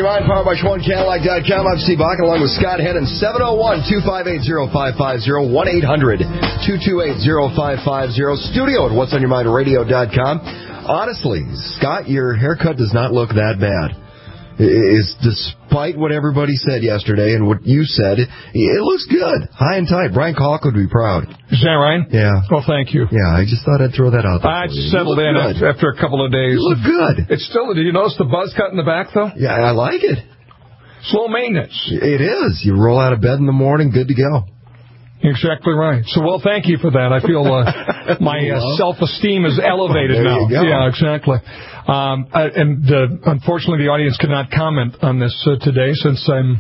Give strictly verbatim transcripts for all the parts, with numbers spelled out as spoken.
Your Mind, powered by Schwann Cadillac dot com. I'm Steve Bach, along with Scott Hennon. seven oh one, two five eight, oh five five oh, one eight hundred, two two eight, oh five five oh. Studio at what's on your mind radio dot com. Honestly, Scott, your haircut does not look that bad. Is despite what everybody said yesterday and what you said, it, it looks good. High and tight. Brian Kalk would be proud. Is that right? Yeah. Well, thank you. Yeah, I just thought I'd throw that out there. I settled in good. after a couple of days. You look good. It's still, did you notice the buzz cut in the back, though? Yeah, I like it. Slow maintenance. It is. You roll out of bed in the morning, good to go. Exactly right. So, well, thank you for that. I feel uh, my uh, self-esteem is elevated there now. You go. Yeah, exactly. Um, uh, and uh, unfortunately, the audience could not comment on this uh, today since I'm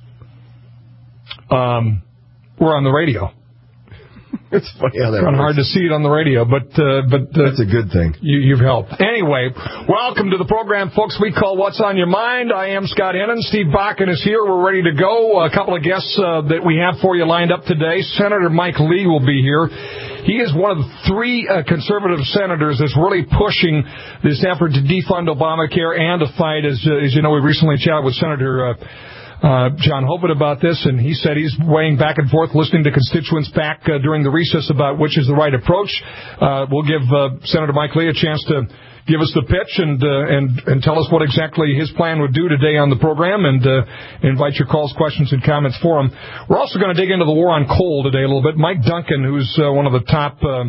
um, we're on the radio. It's funny how that It's kind of hard to see it on the radio, but uh, but uh, that's a good thing. You, you've helped. Anyway, welcome to the program, folks. We call What's on Your Mind. I am Scott Hennon. Steve Bakken is here. We're ready to go. A couple of guests uh, that we have for you lined up today. Senator Mike Lee will be here. He is one of the three uh, conservative senators that's really pushing this effort to defund Obamacare and to fight, as, uh, as you know, we recently chatted with Senator uh, uh, John Hoeven about this, and he said he's weighing back and forth, listening to constituents back uh, during the recess about which is the right approach. Uh, we'll give uh, Senator Mike Lee a chance to give us the pitch and uh, and and tell us what exactly his plan would do today on the program, and uh, invite your calls, questions, and comments for him. We're also going to dig into the war on coal today a little bit. Mike Duncan, who's uh, one of the top uh,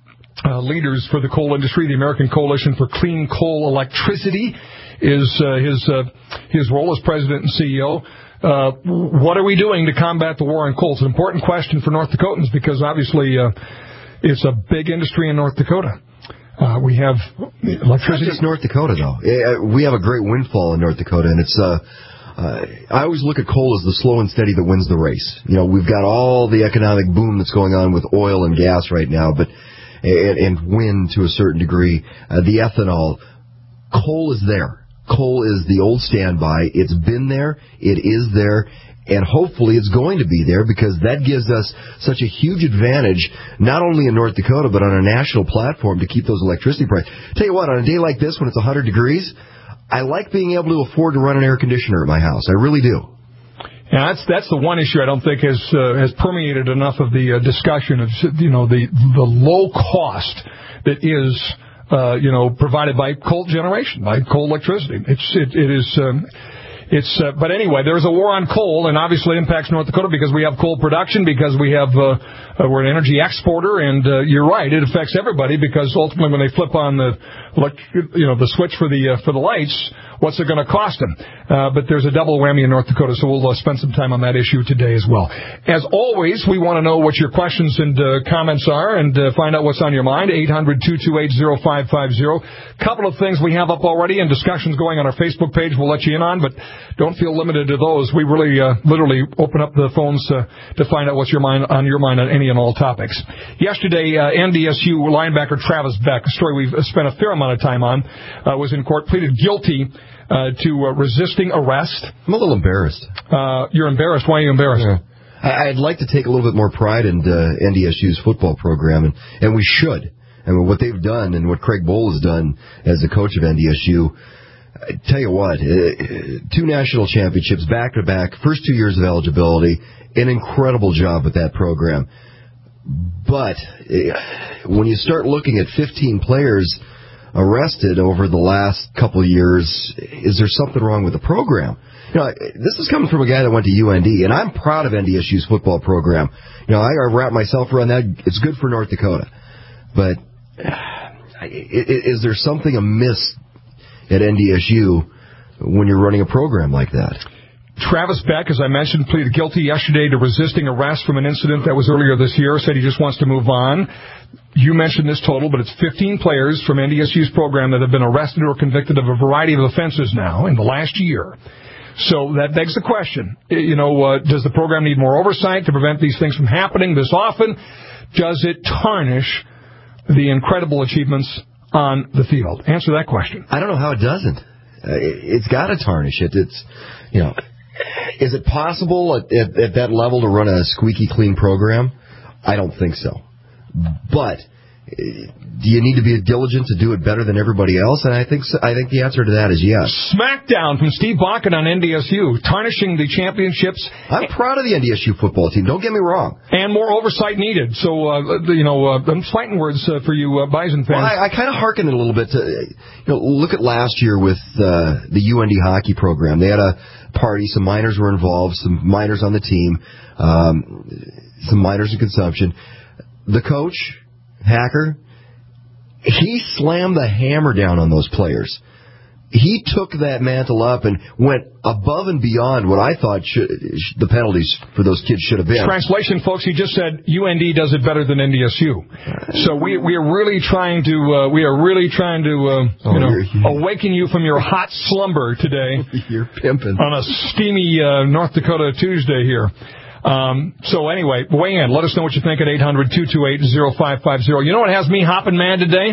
uh, leaders for the coal industry, the American Coalition for Clean Coal Electricity, is uh, his uh, his role as president and C E O. Uh, what are we doing to combat the war on coal? It's an important question for North Dakotans because obviously uh, it's a big industry in North Dakota. Uh, we have electricity. It's not just North Dakota, though. We have a great windfall in North Dakota, and it's. Uh, uh, I always look at coal as the slow and steady that wins the race. You know, we've got all the economic boom that's going on with oil and gas right now, but and, and wind to a certain degree. Uh, the ethanol, coal is there. Coal is the old standby. It's been there. It is there. And hopefully it's going to be there because that gives us such a huge advantage, not only in North Dakota, but on a national platform to keep those electricity prices. Tell you what, on a day like this when it's one hundred degrees, I like being able to afford to run an air conditioner at my house. I really do. Yeah, that's that's the one issue I don't think has uh, has permeated enough of the uh, discussion of, you know, the the low cost that is uh, you know provided by coal generation, by coal electricity. It's it, it is. Um, It's, uh, but anyway, there's a war on coal, and obviously it impacts North Dakota because we have coal production, because we have, uh, uh, we're an energy exporter, and, uh, you're right, it affects everybody because ultimately when they flip on the, you know, the switch for the, uh, for the lights, what's it going to cost them? Uh, but there's a double whammy in North Dakota, so we'll uh, spend some time on that issue today as well. As always, we want to know what your questions and, uh, comments are and, uh, find out what's on your mind. eight hundred, two two eight, oh five five oh. Couple of things we have up already and discussions going on our Facebook page we'll let you in on, but don't feel limited to those. We really, uh, literally open up the phones uh, to find out what's your mind on your mind on any and all topics. Yesterday, uh, N D S U linebacker Travis Beck, a story we've spent a fair amount of time on, uh, was in court, pleaded guilty uh, to uh, resisting arrest. I'm a little embarrassed. Uh, you're embarrassed. Why are you embarrassed? Yeah. I'd like to take a little bit more pride in uh, N D S U's football program, and, and we should. I mean, what they've done and what Craig Bohl has done as the coach of N D S U, I tell you what, uh, two national championships back-to-back, first two years of eligibility, an incredible job with that program. But uh, when you start looking at fifteen players arrested over the last couple of years, is there something wrong with the program? You know, this is coming from a guy that went to U N D, and I'm proud of N D S U's football program. You know, I wrap myself around that. It's good for North Dakota. But uh, is there something amiss at N D S U when you're running a program like that? Travis Beck, as I mentioned, pleaded guilty yesterday to resisting arrest from an incident that was earlier this year, said he just wants to move on. You mentioned this total, but it's fifteen players from N D S U's program that have been arrested or convicted of a variety of offenses now in the last year. So that begs the question, you know, uh, does the program need more oversight to prevent these things from happening this often? Does it tarnish the incredible achievements on the field? Answer that question. I don't know how it doesn't. Uh, it's got to tarnish it. It's, you know, is it possible at, at, at that level to run a squeaky clean program? I don't think so. But do you need to be diligent to do it better than everybody else? And I think so, I think the answer to that is yes. Smackdown from Steve Bakken on N D S U, tarnishing the championships. I'm proud of the N D S U football team. Don't get me wrong. And more oversight needed. So, uh, you know, uh, I'm fighting words uh, for you uh, Bison fans. Well, I, I kind of hearken it a little bit to, you know, look at last year with uh, the U N D hockey program. They had a party. Some minors were involved, some minors on the team, um, some minors in consumption. The coach, Hacker, he slammed the hammer down on those players. He took that mantle up and went above and beyond what I thought should, the penalties for those kids should have been. Translation, folks, he just said U N D does it better than N D S U. So we we are really trying to uh, we are really trying to uh, oh, you know you're, you're, awaken you from your hot slumber today. You're pimping on a steamy uh, North Dakota Tuesday here. Um, so anyway, weigh in. Let us know what you think at eight hundred, two two eight, oh five five oh. You know what has me hopping mad today?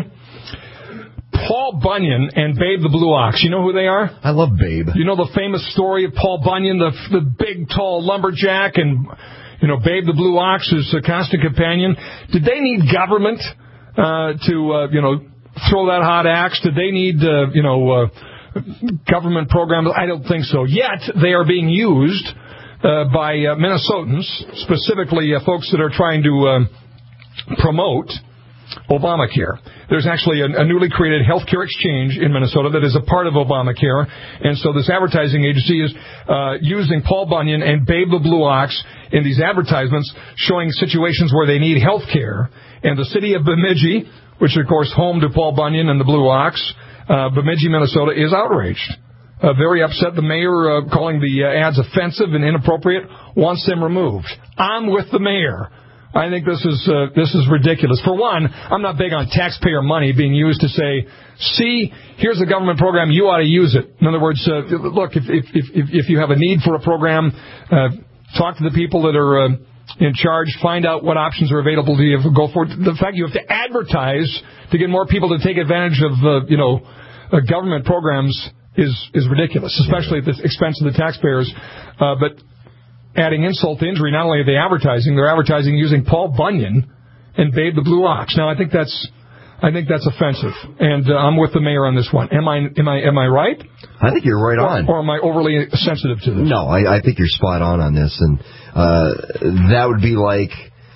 Paul Bunyan and Babe the Blue Ox. You know who they are? I love Babe. You know the famous story of Paul Bunyan, the the big, tall lumberjack, and, you know, Babe the Blue Ox, his uh, constant companion. Did they need government uh, to, uh, you know, throw that hot axe? Did they need, uh, you know, uh, government programs? I don't think so. Yet they are being used Uh, by uh, Minnesotans, specifically uh, folks that are trying to uh, promote Obamacare. There's actually a, a newly created healthcare exchange in Minnesota that is a part of Obamacare, and so this advertising agency is uh, using Paul Bunyan and Babe the Blue Ox in these advertisements, showing situations where they need health care. And the city of Bemidji, which is, of course, home to Paul Bunyan and the Blue Ox, uh, Bemidji, Minnesota, is outraged. Uh, very upset. The mayor, uh, calling the uh, ads offensive and inappropriate, wants them removed. I'm with the mayor. I think this is uh, this is ridiculous. For one, I'm not big on taxpayer money being used to say, see, here's a government program, you ought to use it. In other words, uh, look, if, if if if you have a need for a program, uh, talk to the people that are uh, in charge, find out what options are available to you, go for it. The fact you have to advertise to get more people to take advantage of, uh, you know, uh, government programs is is ridiculous, especially at the expense of the taxpayers. Uh, but adding insult to injury, not only are they advertising, they're advertising using Paul Bunyan and Babe the Blue Ox. Now, I think that's I think that's offensive, and uh, I'm with the mayor on this one. Am I am I am I right? I think you're right or, on. Or am I overly sensitive to this? No, I, I think you're spot on on this, and uh, that would be like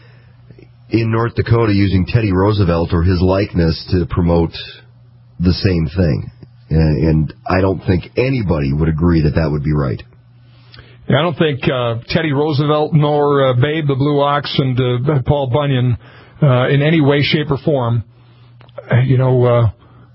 in North Dakota using Teddy Roosevelt or his likeness to promote the same thing. And I don't think anybody would agree that that would be right. Yeah, I don't think uh, Teddy Roosevelt nor uh, Babe the Blue Ox and uh, Paul Bunyan uh, in any way, shape, or form, uh, you know, uh,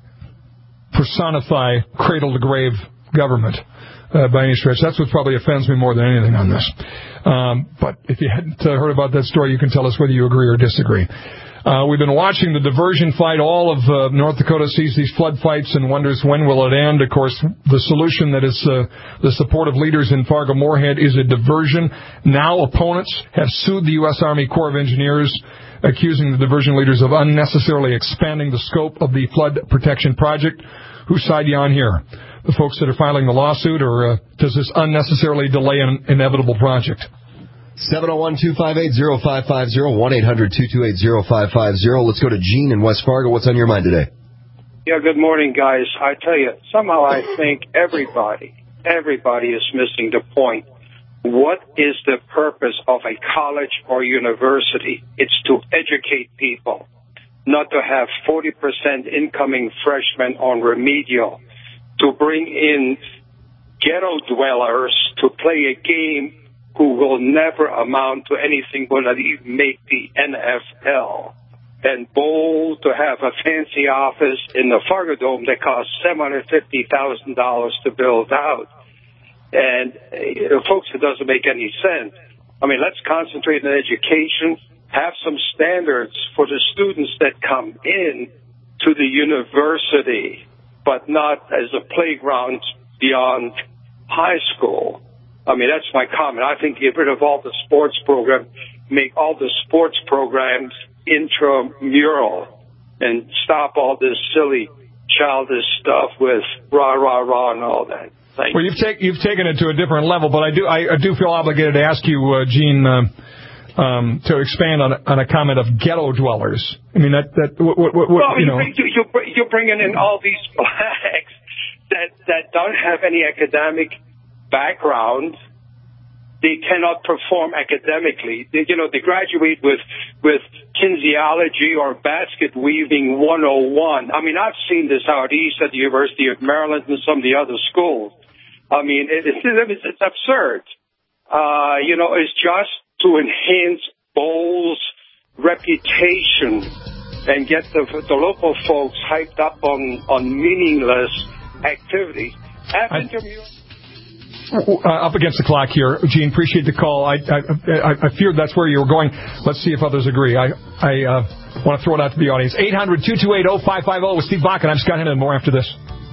personify cradle-to-grave government uh, by any stretch. That's what probably offends me more than anything on this. Um, but if you hadn't uh, heard about that story, you can tell us whether you agree or disagree. Uh, we've been watching the diversion fight. All of uh, North Dakota sees these flood fights and wonders when will it end. Of course, the solution that is uh, the support of leaders in Fargo-Moorhead is a diversion. Now opponents have sued the U S Army Corps of Engineers, accusing the diversion leaders of unnecessarily expanding the scope of the flood protection project. Whose side you on here? The folks that are filing the lawsuit, or uh, does this unnecessarily delay an inevitable project? seven oh one, two five eight, oh five five oh, one eight hundred, two two eight, oh five five oh. Let's go to Gene in West Fargo. What's on your mind today? Yeah, good morning, guys. I tell you, somehow I think everybody, everybody is missing the point. What is the purpose of a college or university? It's to educate people, not to have forty percent incoming freshmen on remedial, to bring in ghetto dwellers to play a game who will never amount to anything but even make the N F L. And bold to have a fancy office in the Fargo Dome that costs seven hundred fifty thousand dollars to build out. And, uh, folks, it doesn't make any sense. I mean, let's concentrate on education, have some standards for the students that come in to the university, but not as a playground beyond high school. I mean, that's my comment. I think get rid of all the sports programs, make all the sports programs intramural, and stop all this silly, childish stuff with rah, rah, rah, and all that. Thank well, you've, take, you've taken it to a different level, but I do I, I do feel obligated to ask you, uh, Gene, uh, um, to expand on a, on a comment of ghetto dwellers. I mean, that, that what, what, what, well, you know. You, you, you're bringing in all these blacks that, that don't have any academic background. They cannot perform academically. They, you know, they graduate with with kinesiology or basket weaving one oh one. I mean, I've seen this out east at the University of Maryland and some of the other schools. I mean, it, it, it's, it's absurd. Uh, you know, it's just to enhance Bowles' reputation and get the, the local folks hyped up on, on meaningless activities. I, uh, up against the clock here, Gene. Appreciate the call. I, I I I feared that's where you were going. Let's see if others agree. I I uh, want to throw it out to the audience. eight hundred, two two eight, oh five five oh with Steve Bakken. I'm Scott Hennon. More after this.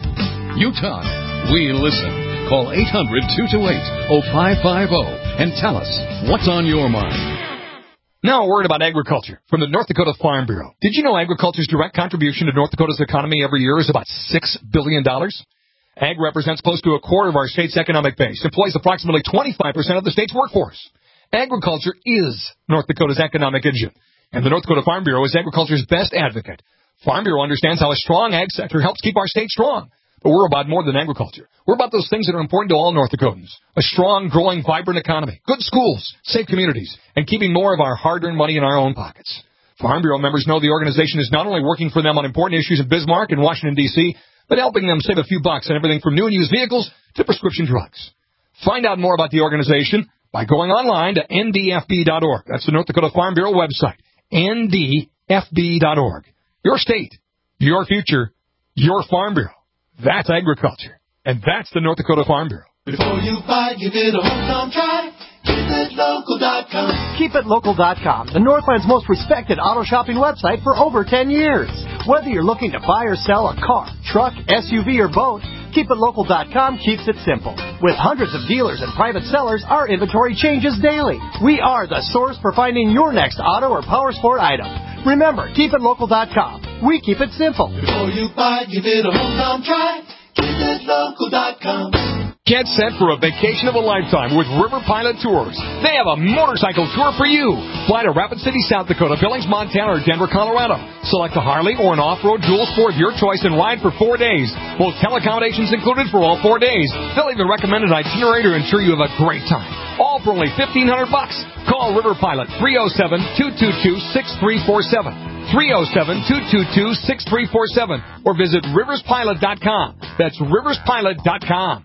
You talk, we listen. Call eight hundred, two two eight, oh five five oh and tell us what's on your mind. Now a word about agriculture from the North Dakota Farm Bureau. Did you know agriculture's direct contribution to North Dakota's economy every year is about six billion dollars? Ag represents close to a quarter of our state's economic base, employs approximately twenty-five percent of the state's workforce. Agriculture is North Dakota's economic engine, and the North Dakota Farm Bureau is agriculture's best advocate. Farm Bureau understands how a strong ag sector helps keep our state strong. But we're about more than agriculture. We're about those things that are important to all North Dakotans. A strong, growing, vibrant economy, good schools, safe communities, and keeping more of our hard-earned money in our own pockets. Farm Bureau members know the organization is not only working for them on important issues in Bismarck and Washington, D C, but helping them save a few bucks on everything from new and used vehicles to prescription drugs. Find out more about the organization by going online to N D F B dot org. That's the North Dakota Farm Bureau website, N D F B dot org. Your state, your future, your Farm Bureau. That's agriculture. And that's the North Dakota Farm Bureau. Before you buy, give it a home try. Keep it local dot com. Keep it local dot com, the Northland's most respected auto shopping website for over ten years. Whether you're looking to buy or sell a car, truck, S U V, or boat, Keep It Local dot com keeps it simple. With hundreds of dealers and private sellers, our inventory changes daily. We are the source for finding your next auto or power sport item. Remember, Keep It Local dot com. We keep it simple. Before you buy, give it a hometown try. Keep It Local dot com. Get set for a vacation of a lifetime with River Pilot Tours. They have a motorcycle tour for you. Fly to Rapid City, South Dakota, Billings, Montana, or Denver, Colorado. Select a Harley or an off-road dual sport of your choice and ride for four days. Hotel accommodations included for all four days. They'll even recommend an itinerary to ensure you have a great time. All for only fifteen hundred bucks. Call River Pilot three oh seven, two two two, six three four seven. three oh seven, two two two, six three four seven or visit rivers pilot dot com. That's rivers pilot dot com.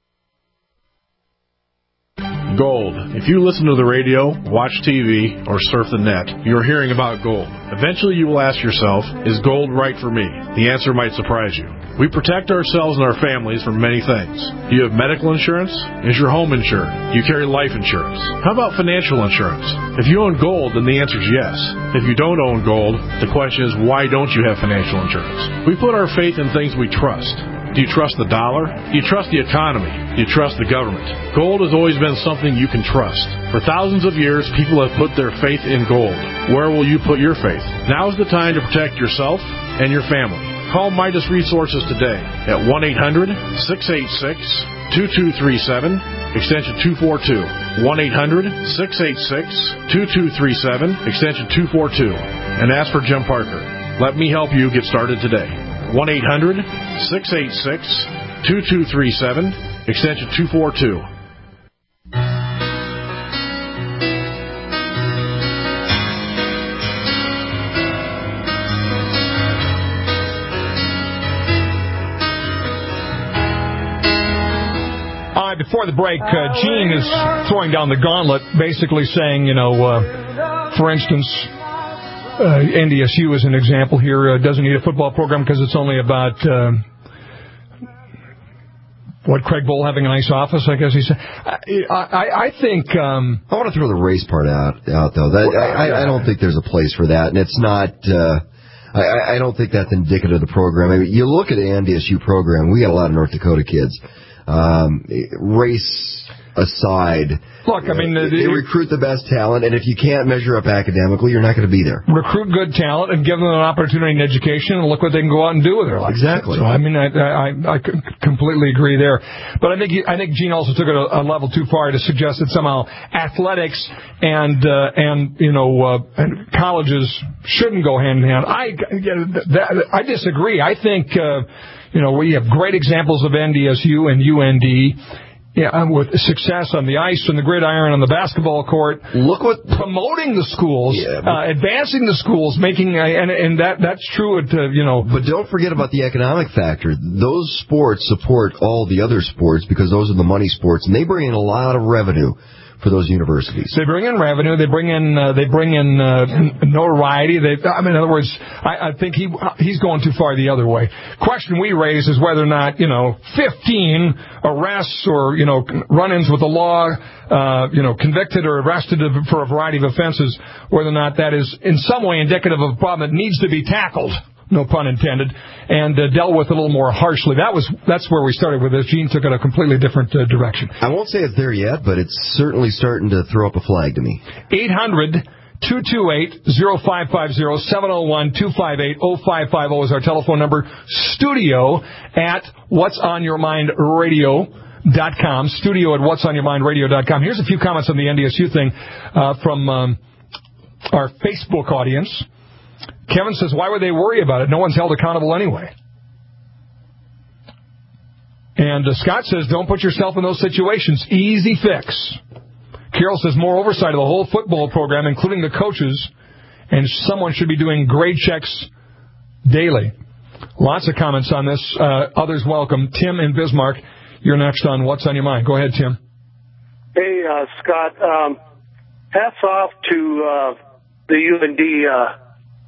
Gold. If you listen to the radio, watch T V, or surf the net, you're hearing about gold. Eventually you will ask yourself, is gold right for me? The answer might surprise you. We protect ourselves and our families from many things. Do you have medical insurance? Is your home insured? Do you carry life insurance? How about financial insurance? If you own gold, then the answer is yes. If you don't own gold, the question is, why don't you have financial insurance? We put our faith in things we trust. Do you trust the dollar? Do you trust the economy? Do you trust the government? Gold has always been something you can trust. For thousands of years, people have put their faith in gold. Where will you put your faith? Now is the time to protect yourself and your family. Call Midas Resources today at one eight hundred, six eight six, two two three seven, extension two four two. one eight hundred, six eight six, two two three seven, extension two four two. And ask for Jim Parker. Let me help you get started today. one eight hundred, six eight six, two two three seven, extension two four two. Uh, before the break, uh, Gene is throwing down the gauntlet, basically saying, you know, uh, for instance, Uh, N D S U, as an example here, uh, doesn't need a football program because it's only about, uh, what, Craig Bohl having a nice office, I guess he said. I, I, I think... Um, I want to throw the race part out, out though. That, I, I don't think there's a place for that, and it's not... Uh, I, I don't think that's indicative of the program. I mean, you look at the N D S U program, we got a lot of North Dakota kids. Um, race... aside. Look, I mean, they, they recruit the best talent, and if you can't measure up academically, you're not going to be there. Recruit good talent and give them an opportunity in education, and look what they can go out and do with their life. Exactly. So, I mean, I, I, I completely agree there. But I think I think Gene also took it a, a level too far to suggest that somehow athletics and uh, and you know uh, and colleges shouldn't go hand in hand. I that, I disagree. I think uh, you know we have great examples of N D S U and U N D. Yeah, with success on the ice and the gridiron on the basketball court. Look what promoting the schools, yeah, uh, advancing the schools, making uh, and and that that's true. At, uh, you know, but don't forget about the economic factor. Those sports support all the other sports because those are the money sports, and they bring in a lot of revenue for those universities. They bring in revenue. They bring in uh, they bring in uh, notoriety. They, I mean, in other words, I, I think he he's going too far the other way. Question we raise is whether or not you know fifteen arrests or you know run-ins with the law, uh, you know convicted or arrested for a variety of offenses, whether or not that is in some way indicative of a problem that needs to be tackled. No pun intended, and uh, dealt with a little more harshly. That was that's where we started with this. Gene took it a completely different uh, direction. I won't say it's there yet, but it's certainly starting to throw up a flag to me. eight hundred two two eight oh five five oh, seven oh one two five eight oh five five oh is our telephone number. Studio at what's on your mind radio dot com. Studio at what's on your mind radio dot com. Here's a few comments on the N D S U thing uh, from um, our Facebook audience. Kevin says, why would they worry about it? No one's held accountable anyway. And uh, Scott says, don't put yourself in those situations. Easy fix. Carol says, more oversight of the whole football program, including the coaches, and someone should be doing grade checks daily. Lots of comments on this. Uh, others welcome. Tim in Bismarck, you're next on What's on Your Mind. Go ahead, Tim. Hey, uh, Scott. Um, hats off to uh, the U N D uh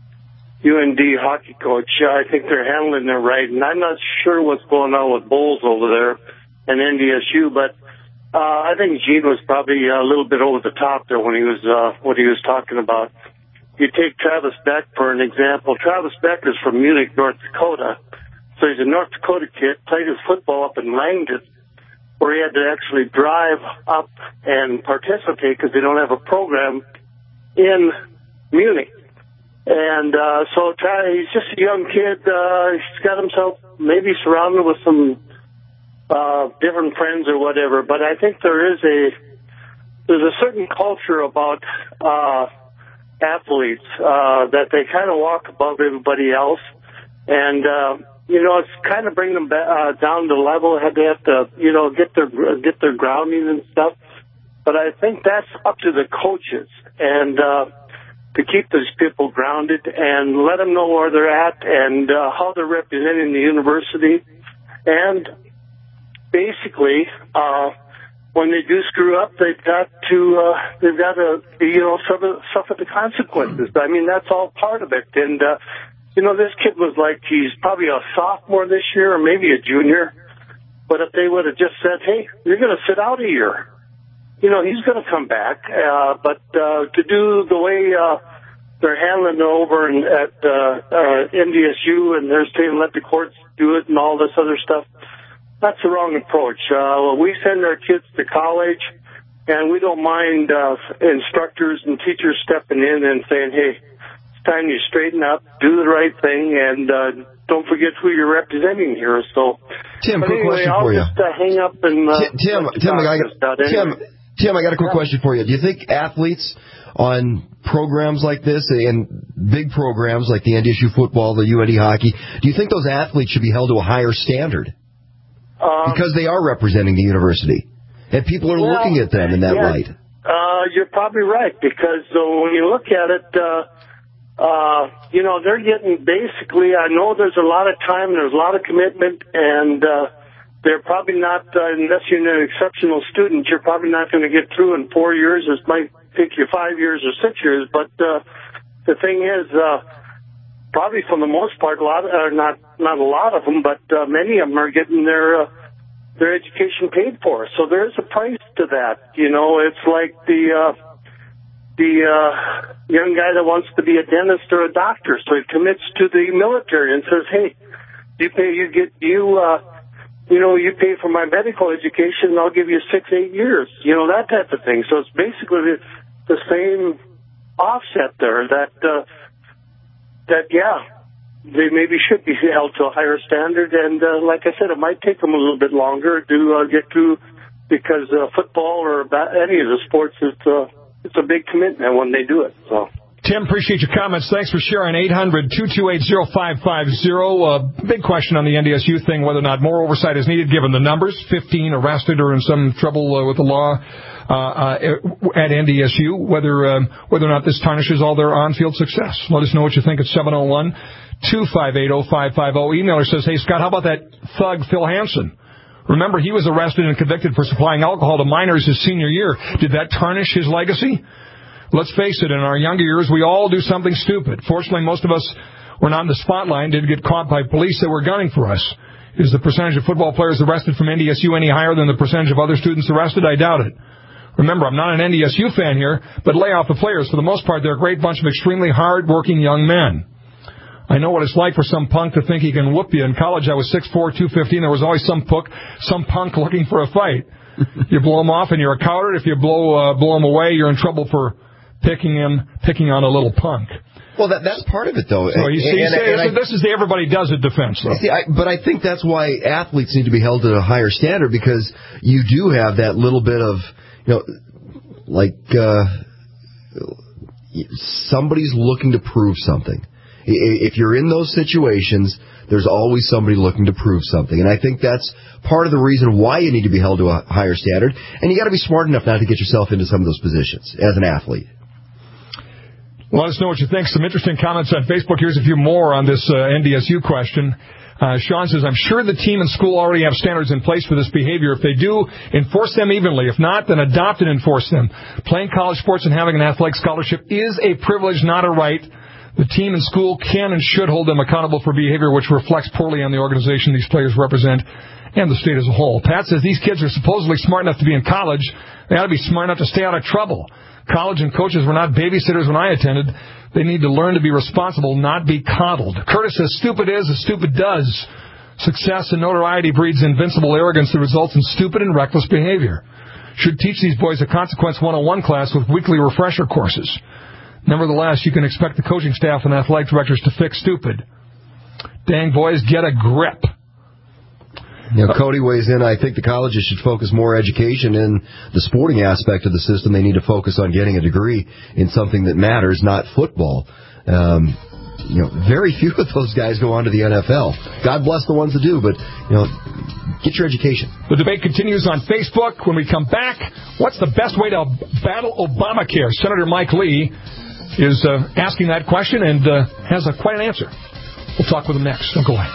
U N D hockey coach. I think they're handling it right, and I'm not sure what's going on with Bowles over there and N D S U, but uh, I think Gene was probably a little bit over the top there when he was uh, what he was talking about. You take Travis Beck for an example. Travis Beck is from Munich, North Dakota, so he's a North Dakota kid. Played his football up in Langdon, where he had to actually drive up and participate because they don't have a program in Munich. And uh, so he's just a young kid. Uh, he's got himself maybe surrounded with some uh, different friends or whatever. But I think there is a there's a certain culture about uh, athletes uh, that they kind of walk above everybody else, and uh, you know it's kind of bringing them back, uh, down to level. They have to you know get their get their grounding and stuff. But I think that's up to the coaches and. Uh, to keep those people grounded and let them know where they're at and uh, how they're representing the university. And basically, uh, when they do screw up, they've got to, uh, they've got to, you know, suffer, suffer the consequences. I mean, that's all part of it. And, uh, you know, this kid was like, he's probably a sophomore this year or maybe a junior. But if they would have just said, hey, you're going to sit out a year. You know, he's going to come back, uh, but uh, to do the way uh, they're handling it over in, at uh, uh, N D S U and they're saying let the courts do it and all this other stuff, that's the wrong approach. Uh, we send our kids to college, and we don't mind uh, instructors and teachers stepping in and saying, hey, it's time you straighten up, do the right thing, and uh, don't forget who you're representing here. So, Tim, quick anyway, question I'll for you. just uh, hang up and uh, Tim, Tim, I got, Tim, Tim, I got a quick question for you. Do you think athletes on programs like this and big programs like the N D S U football, the U N D hockey, do you think those athletes should be held to a higher standard? Um, because they are representing the university, and people are well, looking at them in that yeah, light. Uh, you're probably right, because uh, when you look at it, uh, uh, you know, they're getting basically, I know there's a lot of time, there's a lot of commitment, and uh, they're probably not, uh, unless you're an exceptional student, you're probably not going to get through in four years. It might take you five years or six years, but uh, the thing is, uh, probably for the most part, a lot, of, uh, not not a lot of them, but uh, many of them are getting their uh, their education paid for. So there's a price to that. You know, it's like the uh, the uh, young guy that wants to be a dentist or a doctor, so he commits to the military and says, "Hey, you pay, you get you uh, you know, you pay for my medical education, and I'll give you six, eight years. You know, that type of thing. So it's basically the, the same offset there that, uh, that, yeah, they maybe should be held to a higher standard. And uh, like I said, it might take them a little bit longer to uh, get through because uh, football or ba- any of the sports, it's, uh, it's a big commitment when they do it. So. Tim, appreciate your comments. Thanks for sharing. eight hundred, two two eight, oh five five oh. Uh, big question on the N D S U thing, whether or not more oversight is needed given the numbers. fifteen arrested or in some trouble uh, with the law uh, uh, at N D S U, whether, um, whether or not this tarnishes all their on-field success. Let us know what you think at seven oh one, two five eight, oh five five oh. Emailer says, hey, Scott, how about that thug Phil Hansen? Remember, he was arrested and convicted for supplying alcohol to minors his senior year. Did that tarnish his legacy? Let's face it, in our younger years, we all do something stupid. Fortunately, most of us were not in the spotlight and didn't get caught by police that were gunning for us. Is the percentage of football players arrested from N D S U any higher than the percentage of other students arrested? I doubt it. Remember, I'm not an N D S U fan here, but lay off the players. For the most part, they're a great bunch of extremely hard-working young men. I know what it's like for some punk to think he can whoop you. In college, I was six four, two fifteen. There was always some punk, some punk looking for a fight. You blow him off and you're a coward. If you blow uh, blow him away, you're in trouble for picking him, picking on a little punk. Well, that that's part of it, though. So you see, and, and, and, and this is the everybody does it defense, though. See, I, but I think that's why athletes need to be held to a higher standard, because you do have that little bit of, you know, like uh, somebody's looking to prove something. If you're in those situations, there's always somebody looking to prove something. And I think that's part of the reason why you need to be held to a higher standard. And you got to be smart enough not to get yourself into some of those positions as an athlete. Let us know what you think. Some interesting comments on Facebook. Here's a few more on this uh, N D S U question. Uh, Sean says, I'm sure the team and school already have standards in place for this behavior. If they do, enforce them evenly. If not, then adopt and enforce them. Playing college sports and having an athletic scholarship is a privilege, not a right. The team and school can and should hold them accountable for behavior which reflects poorly on the organization these players represent and the state as a whole. Pat says these kids are supposedly smart enough to be in college. They ought to be smart enough to stay out of trouble. College and coaches were not babysitters when I attended. They need to learn to be responsible, not be coddled. Curtis says, stupid is as stupid does. Success and notoriety breeds invincible arrogance that results in stupid and reckless behavior. Should teach these boys a Consequence one oh one class with weekly refresher courses. Nevertheless, you can expect the coaching staff and athletic directors to fix stupid. Dang, boys, get a grip. You know, Cody weighs in, I think the colleges should focus more education in the sporting aspect of the system. They need to focus on getting a degree in something that matters, not football. Um, you know, very few of those guys go on to the N F L. God bless the ones that do, but, you know, get your education. The debate continues on Facebook. When we come back, what's the best way to battle Obamacare? Senator Mike Lee is uh, asking that question and uh, has a, quite an answer. We'll talk with him next. Don't go away.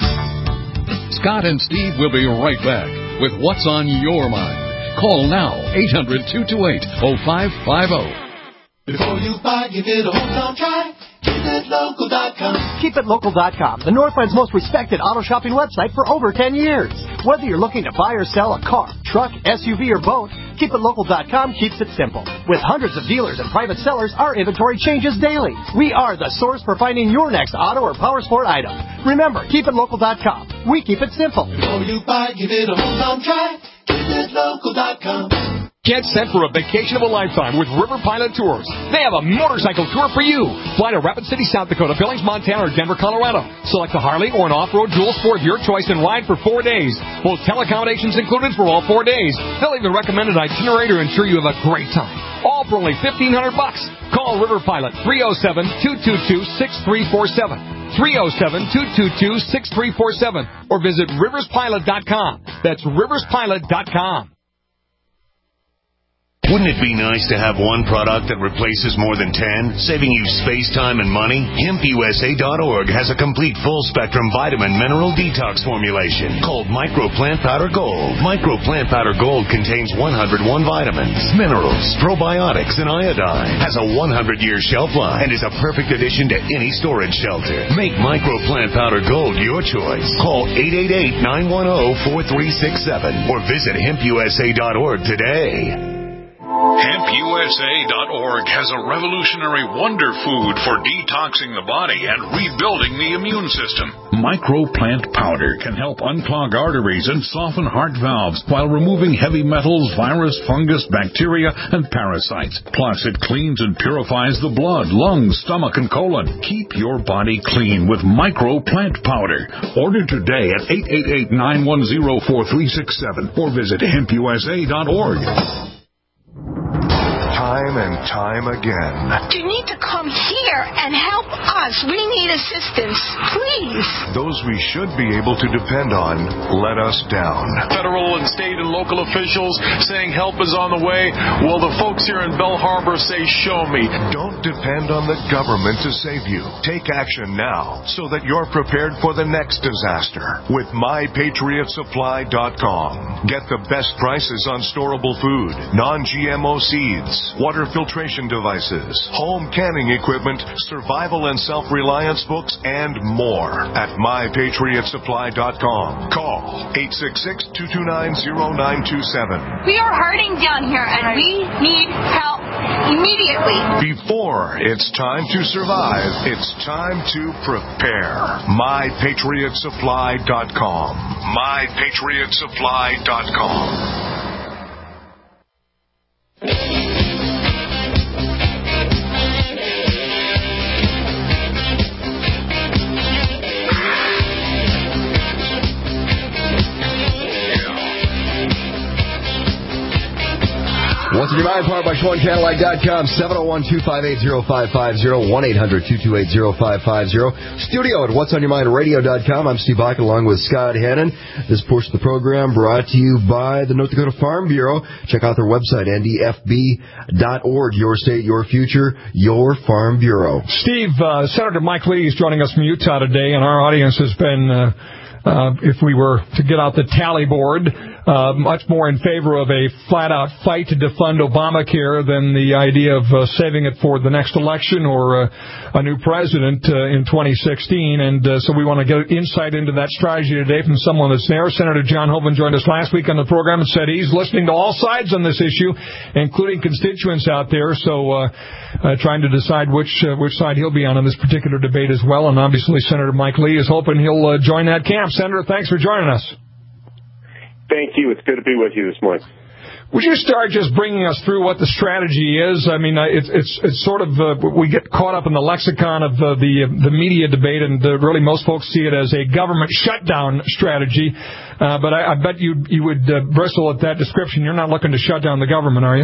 Scott and Steve will be right back with What's on Your Mind. Call now, eight hundred, two two eight, oh five five oh. Before you buy, give it a hometown try. Keep it local dot com. Keep it local dot com, the Northland's most respected auto shopping website for over ten years. Whether you're looking to buy or sell a car, truck, S U V, or boat, Keep It Local dot com keeps it simple. With hundreds of dealers and private sellers, our inventory changes daily. We are the source for finding your next auto or power sport item. Remember, Keep It Local dot com. We keep it simple. Before you buy, give it a hometown try. Keep It Local dot com. Get set for a vacation of a lifetime with River Pilot Tours. They have a motorcycle tour for you. Fly to Rapid City, South Dakota, Billings, Montana, or Denver, Colorado. Select a Harley or an off-road dual sport of your choice and ride for four days. Hotel accommodations included for all four days. They'll even recommend an itinerary to ensure you have a great time. All for only fifteen hundred bucks. Call River Pilot three oh seven, two two two, six three four seven. three oh seven, two two two, six three four seven. Or visit rivers pilot dot com. That's rivers pilot dot com. Wouldn't it be nice to have one product that replaces more than ten, saving you space, time, and money? hemp u s a dot org has a complete full-spectrum vitamin mineral detox formulation called Micro Plant Powder Gold. Micro Plant Powder Gold contains one hundred one vitamins, minerals, probiotics, and iodine. Has a one hundred year shelf life and is a perfect addition to any storage shelter. Make Micro Plant Powder Gold your choice. Call eight eight eight, nine one zero, four three six seven or visit hemp u s a dot org today. hemp U S A dot org has a revolutionary wonder food for detoxing the body and rebuilding the immune system. Microplant powder can help unclog arteries and soften heart valves while removing heavy metals, virus, fungus, bacteria, and parasites. Plus, it cleans and purifies the blood, lungs, stomach, and colon. Keep your body clean with Microplant powder. Order today at eight eight eight, nine one zero, four three six seven or visit hemp U S A dot org. Time and time again. You need to come here and help us. We need assistance, please. Those we should be able to depend on let us down. Federal and state and local officials saying help is on the way. Well, the folks here in Belle Harbor say, show me. Don't depend on the government to save you. Take action now so that you're prepared for the next disaster with my patriot supply dot com. Get the best prices on storable food, non G M O seeds, water filtration devices, home canning equipment, survival and self-reliance books, and more at my patriot supply dot com. Call eight six six, two two nine, zero nine two seven. We are hurting down here, and we need help immediately. Before it's time to survive, it's time to prepare. my patriot supply dot com. my patriot supply dot com. What's in your mind? Powered by Schwann Cadillac dot com. seven oh one, two five eight, oh five five oh. one eight hundred, two two eight, oh five five oh. Studio at whats on your mind radio dot com. I'm Steve Bach along with Scott Hannon. This portion of the program brought to you by the North Dakota Farm Bureau. Check out their website, N D F B dot org. Your state, your future, your Farm Bureau. Steve, uh, Senator Mike Lee is joining us from Utah today, and our audience has been, uh, uh, if we were to get out the tally board, Uh, much more in favor of a flat-out fight to defund Obamacare than the idea of uh, saving it for the next election or uh, a new president uh, in twenty sixteen. And uh, so we want to get insight into that strategy today from someone that's there. Senator John Hoeven joined us last week on the program and said he's listening to all sides on this issue, including constituents out there. So uh, uh, trying to decide which uh, which side he'll be on in this particular debate as well. And obviously Senator Mike Lee is hoping he'll uh, join that camp. Senator, thanks for joining us. Thank you. It's good to be with you this morning. Would you start just bringing us through what the strategy is? I mean, it's it's it's sort of uh, we get caught up in the lexicon of uh, the uh, the media debate, and uh, really most folks see it as a government shutdown strategy. Uh, but I, I bet you you would uh, bristle at that description. You're not looking to shut down the government, are you?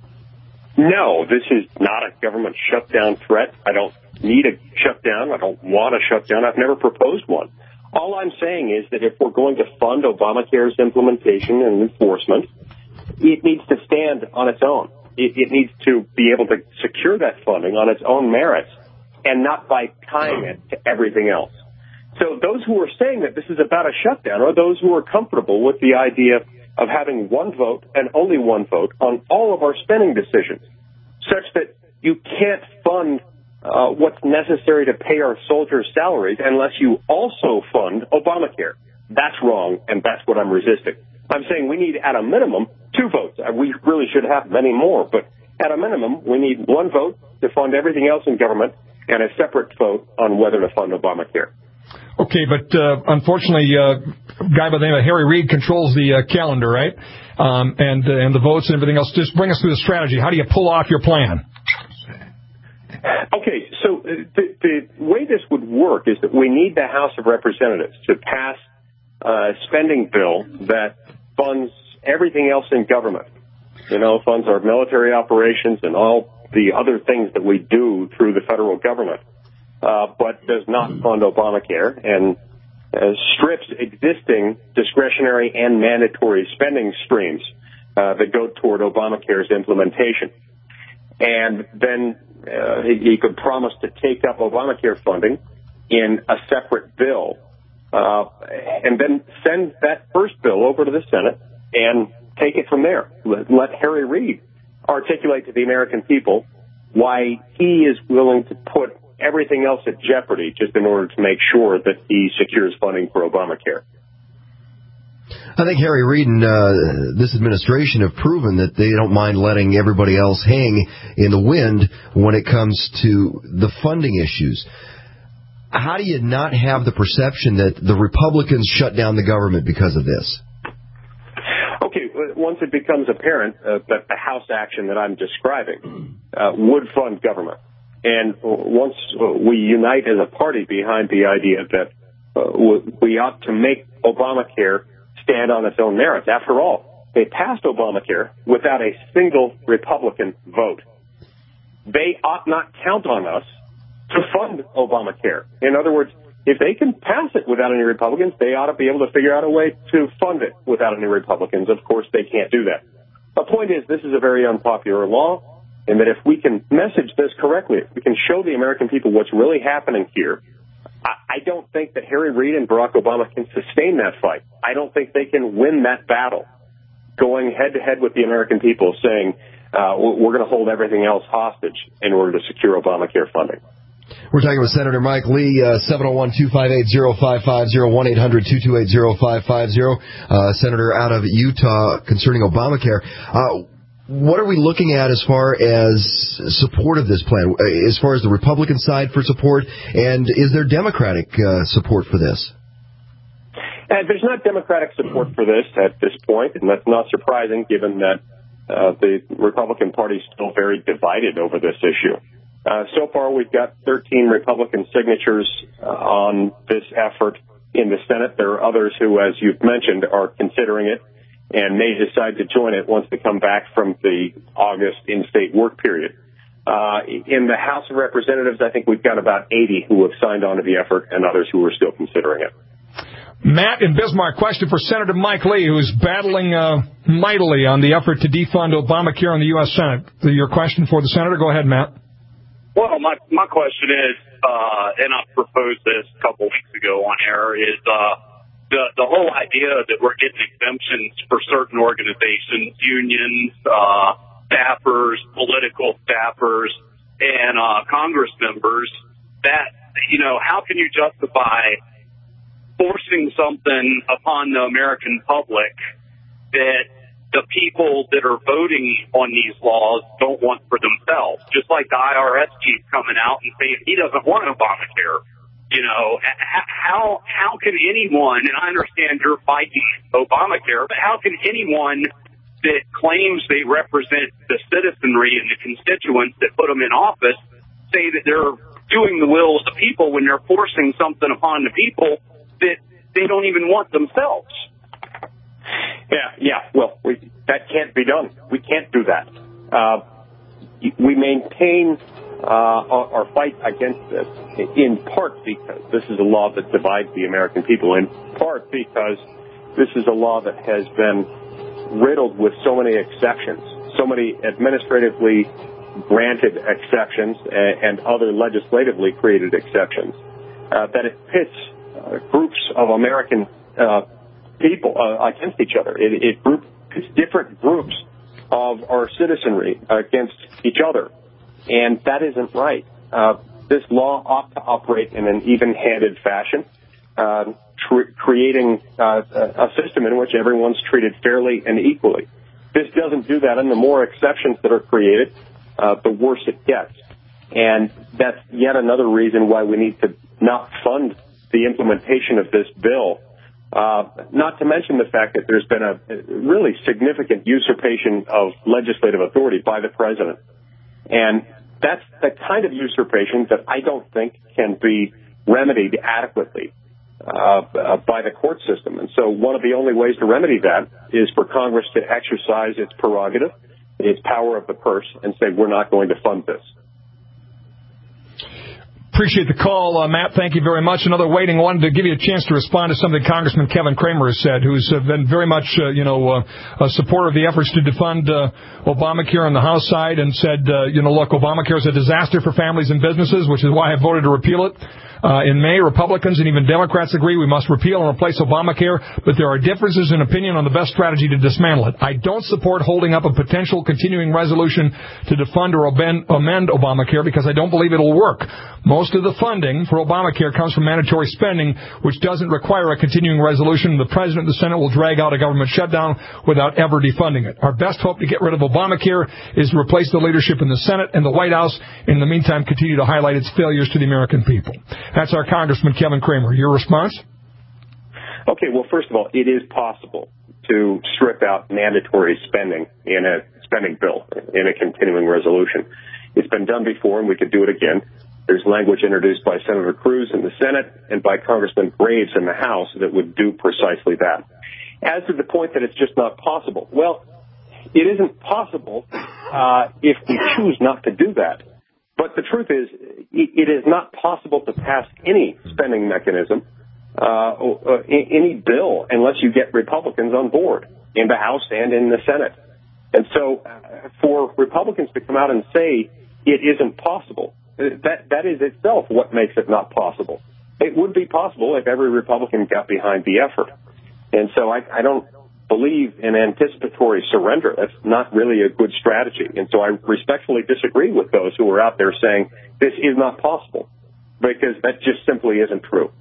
No, this is not a government shutdown threat. I don't need a shutdown. I don't want a shutdown. I've never proposed one. All I'm saying is that if we're going to fund Obamacare's implementation and enforcement, it needs to stand on its own. It, it needs to be able to secure that funding on its own merits and not by tying it to everything else. So those who are saying that this is about a shutdown are those who are comfortable with the idea of having one vote and only one vote on all of our spending decisions, such that you can't fund Uh, what's necessary to pay our soldiers' salaries unless you also fund Obamacare. That's wrong, and that's what I'm resisting. I'm saying we need, at a minimum, two votes. We really should have many more, but at a minimum, we need one vote to fund everything else in government and a separate vote on whether to fund Obamacare. Okay, but uh, unfortunately, uh, a guy by the name of Harry Reid controls the uh, calendar, right? Um, and uh, and the votes and everything else. Just bring us through the strategy. How do you pull off your plan? Okay, so the, the way this would work is that we need the House of Representatives to pass a spending bill that funds everything else in government. You know, funds our military operations and all the other things that we do through the federal government, uh, but does not fund Obamacare and uh, strips existing discretionary and mandatory spending streams uh, that go toward Obamacare's implementation. And then Uh, he, he could promise to take up Obamacare funding in a separate bill, uh, and then send that first bill over to the Senate and take it from there. Let, let Harry Reid articulate to the American people why he is willing to put everything else at jeopardy just in order to make sure that he secures funding for Obamacare. I think Harry Reid and uh, this administration have proven that they don't mind letting everybody else hang in the wind when it comes to the funding issues. How do you not have the perception that the Republicans shut down the government because of this? Okay, once it becomes apparent uh, that the House action that I'm describing uh, would fund government, and once we unite as a party behind the idea that uh, we ought to make Obamacare stand on its own merits. After all, they passed Obamacare without a single Republican vote. They ought not count on us to fund Obamacare. In other words, if they can pass it without any Republicans, they ought to be able to figure out a way to fund it without any Republicans. Of course, they can't do that. The point is, this is a very unpopular law, and that if we can message this correctly, if we can show the American people what's really happening here, I, I don't think that Harry Reid and Barack Obama can sustain that fight. I don't think they can win that battle, going head-to-head with the American people, saying uh, we're going to hold everything else hostage in order to secure Obamacare funding. We're talking with Senator Mike Lee, uh, seven oh one, two five eight, oh five five oh, one eight hundred, two two eight, oh five five oh, uh, Senator out of Utah concerning Obamacare. Uh, what are we looking at as far as support of this plan, as far as the Republican side for support, and is there Democratic uh, support for this? Uh, there's not Democratic support for this at this point, and that's not surprising given that uh, the Republican Party is still very divided over this issue. Uh, so far, we've got thirteen Republican signatures uh, on this effort in the Senate. There are others who, as you've mentioned, are considering it and may decide to join it once they come back from the August in-state work period. Uh, in the House of Representatives, I think we've got about eighty who have signed on to the effort and others who are still considering it. Matt in Bismarck, question for Senator Mike Lee, who's battling uh, mightily on the effort to defund Obamacare in the U S Senate. Your question for the Senator? Go ahead, Matt. Well, my my question is, uh, and I proposed this a couple weeks ago on air, is uh, the the whole idea that we're getting exemptions for certain organizations, unions, uh, staffers, political staffers, and uh, Congress members. That, you know, how can you justify forcing something upon the American public that the people that are voting on these laws don't want for themselves? Just like the I R S chief coming out and saying he doesn't want Obamacare. You know, how how can anyone, and I understand you're fighting Obamacare, but how can anyone that claims they represent the citizenry and the constituents that put them in office say that they're doing the will of the people when they're forcing something upon the people that they don't even want themselves? Yeah, yeah. Well, we, that can't be done. We can't do that. Uh, we maintain uh, our, our fight against this in part because this is a law that divides the American people, in part because this is a law that has been riddled with so many exceptions, so many administratively granted exceptions and, and other legislatively created exceptions, uh, that it pits uh, groups of American uh people uh, against each other. It, it group, it's different groups of our citizenry against each other, and that isn't right. Uh, this law ought to operate in an even-handed fashion, uh, tr- creating uh, a system in which everyone's treated fairly and equally. This doesn't do that, and the more exceptions that are created, uh, the worse it gets. And that's yet another reason why we need to not fund the implementation of this bill. Uh, not to mention the fact that there's been a really significant usurpation of legislative authority by the president. And that's the kind of usurpation that I don't think can be remedied adequately uh, by the court system. And so one of the only ways to remedy that is for Congress to exercise its prerogative, its power of the purse, and say, we're not going to fund this. Appreciate the call, uh, Matt. Thank you very much. Another waiting. Wanted to give you a chance to respond to something Congressman Kevin Cramer has said, who's uh, been very much, uh, you know, uh, a supporter of the efforts to defund uh, Obamacare on the House side, and said, uh, you know, look, Obamacare is a disaster for families and businesses, which is why I voted to repeal it. Uh, in May, Republicans and even Democrats agree we must repeal and replace Obamacare, but there are differences in opinion on the best strategy to dismantle it. I don't support holding up a potential continuing resolution to defund or amend Obamacare because I don't believe it will work. Most Most of the funding for Obamacare comes from mandatory spending, which doesn't require a continuing resolution. The President and the Senate will drag out a government shutdown without ever defunding it. Our best hope to get rid of Obamacare is to replace the leadership in the Senate and the White House. In the meantime, continue to highlight its failures to the American people. That's our Congressman Kevin Cramer. Your response? Okay, well, first of all, it is possible to strip out mandatory spending in a spending bill, in a continuing resolution. It's been done before, and we could do it again. There's language introduced by Senator Cruz in the Senate and by Congressman Graves in the House that would do precisely that. As to the point that it's just not possible, well, it isn't possible uh, if we choose not to do that. But the truth is, it is not possible to pass any spending mechanism, uh, any bill, unless you get Republicans on board in the House and in the Senate. And so uh, for Republicans to come out and say it isn't possible, that that is itself what makes it not possible. It would be possible if every Republican got behind the effort. And so I, I don't believe in anticipatory surrender. That's not really a good strategy. And so I respectfully disagree with those who are out there saying this is not possible, because that just simply isn't true.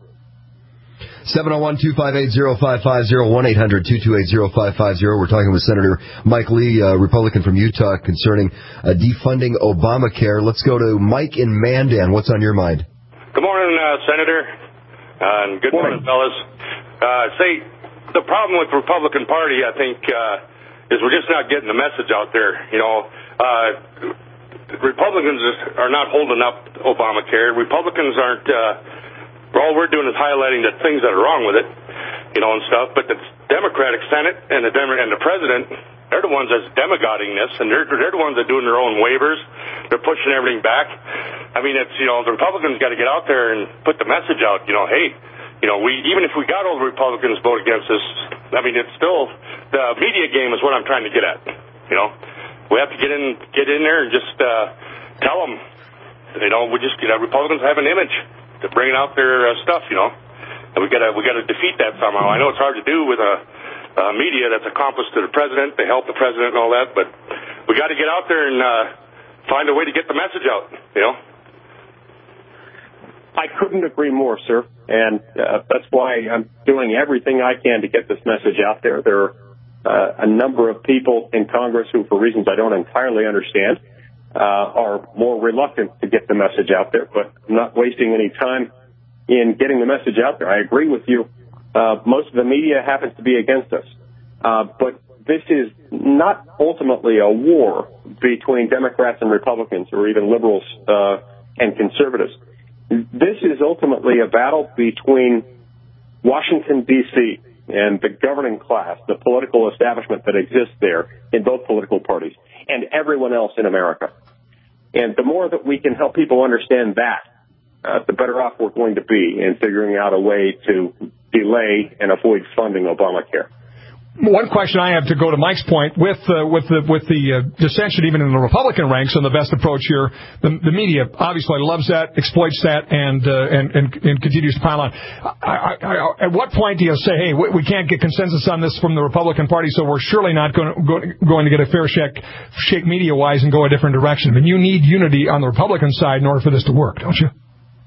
seven oh one, two five eight, oh five five oh, one eight hundred, two two eight, oh five five oh. We're talking with Senator Mike Lee, uh, Republican from Utah, concerning uh, defunding Obamacare. Let's go to Mike in Mandan. What's on your mind? Good morning, uh, Senator, uh, and good morning, morning fellas. Uh, say, the problem with the Republican Party, I think, uh, is we're just not getting the message out there. You know, uh, Republicans are not holding up Obamacare. Republicans aren't... Uh, all we're doing is highlighting the things that are wrong with it, you know, and stuff. But the Democratic Senate and the Dem- and the President, they're the ones that's demagoguing this, and they're, they're the ones that are doing their own waivers. They're pushing everything back. I mean, it's, you know, the Republicans got to get out there and put the message out, you know, hey, you know, we even if we got all the Republicans vote against this, I mean, it's still, the media game is what I'm trying to get at, you know. We have to get in get in there and just uh, tell them, you know, we just, you know, Republicans have an image to bring out their uh, stuff, you know, and we got to we got to defeat that somehow. I know it's hard to do with a, a media that's accomplished to the president, to help the president and all that, but we got to get out there and uh, find a way to get the message out, you know. I couldn't agree more, sir, and uh, that's why I'm doing everything I can to get this message out there. There are uh, a number of people in Congress who, for reasons I don't entirely understand, Uh, are more reluctant to get the message out there, but I'm not wasting any time in getting the message out there. I agree with you. Uh, most of the media happens to be against us. Uh, but this is not ultimately a war between Democrats and Republicans, or even liberals uh, and conservatives. This is ultimately a battle between Washington, D C and the governing class, the political establishment that exists there in both political parties, and everyone else in America. And the more that we can help people understand that, uh, the better off we're going to be in figuring out a way to delay and avoid funding Obamacare. One question I have, to go to Mike's point, with uh, with the with the uh, dissension even in the Republican ranks on the best approach here, the, the media obviously loves that, exploits that, and uh, and, and and continues to pile on. I, I, I, at what point do you say, hey, we, we can't get consensus on this from the Republican Party, so we're surely not going to, go, going to get a fair shake, shake media-wise and go a different direction? I mean, you need unity on the Republican side in order for this to work, don't you?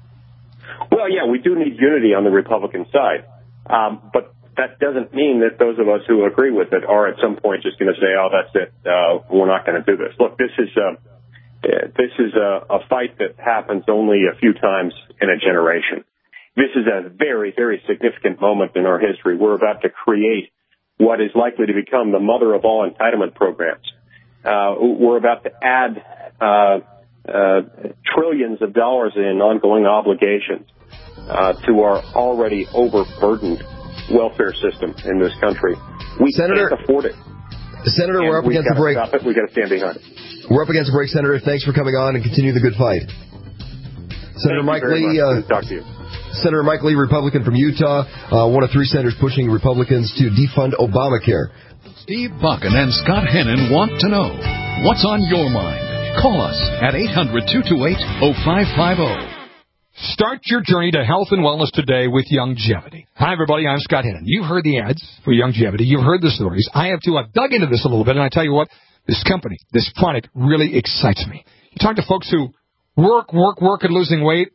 Well, yeah, we do need unity on the Republican side, um, but that doesn't mean that those of us who agree with it are at some point just going to say, oh, that's it, uh, we're not going to do this. Look, this is, uh, this is a, a fight that happens only a few times in a generation. This is a very, very significant moment in our history. We're about to create what is likely to become the mother of all entitlement programs. Uh, we're about to add uh, uh, trillions of dollars in ongoing obligations uh, to our already overburdened welfare system in this country. We Senator, can't afford it. Senator, and we're up against the break. Stop it. We've got to stand behind it. We're up against the break, Senator. Thanks for coming on and continue the good fight. Senator Mike Lee. Uh, talk to you. Senator Mike Lee, Republican from Utah, uh, one of three senators pushing Republicans to defund Obamacare. Steve Bakken and Scott Hennon want to know what's on your mind. Call us at eight hundred, two two eight, oh five five oh. Start your journey to health and wellness today with Youngevity. Hi, everybody. I'm Scott Hennon. You've heard the ads for Youngevity. You've heard the stories. I have too. I've dug into this a little bit, and I tell you what, this company, this product really excites me. You talk to folks who work, work, work at losing weight,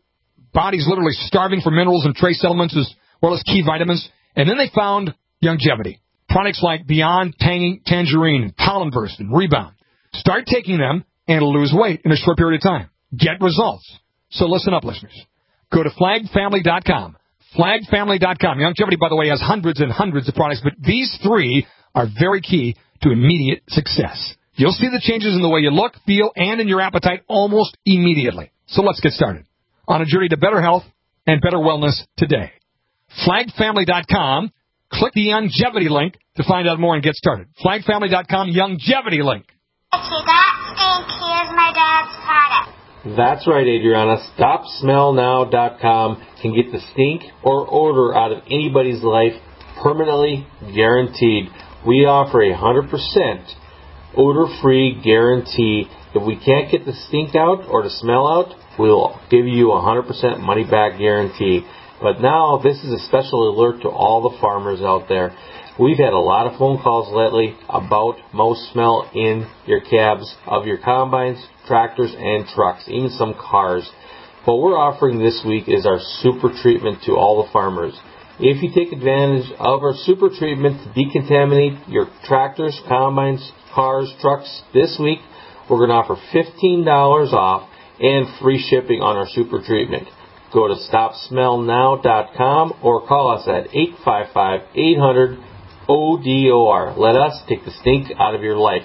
body's literally starving for minerals and trace elements as well as key vitamins. And then they found Youngevity. Products like Beyond Tangy Tangerine, Pollen Burst, and Rebound. Start taking them and lose weight in a short period of time. Get results. So listen up, listeners. Go to flag family dot com. flag family dot com. Youngevity, by the way, has hundreds and hundreds of products, but these three are very key to immediate success. You'll see the changes in the way you look, feel, and in your appetite almost immediately. So let's get started on a journey to better health and better wellness today. flag family dot com. Click the Youngevity link to find out more and get started. flag family dot com, Youngevity link. Okay, that stink. Here's my dad's product. That's right, Adriana. stop smell now dot com can get the stink or odor out of anybody's life permanently guaranteed. We offer a one hundred percent odor-free guarantee. If we can't get the stink out or the smell out, we'll give you a one hundred percent money-back guarantee. But now, this is a special alert to all the farmers out there. We've had a lot of phone calls lately about mouse smell in your cabs of your combines, tractors, and trucks, even some cars. What we're offering this week is our super treatment to all the farmers. If you take advantage of our super treatment to decontaminate your tractors, combines, cars, trucks this week, we're going to offer fifteen dollars off and free shipping on our super treatment. Go to stop smell now dot com or call us at eight five five, eight hundred, O D O R. Let us take the stink out of your life.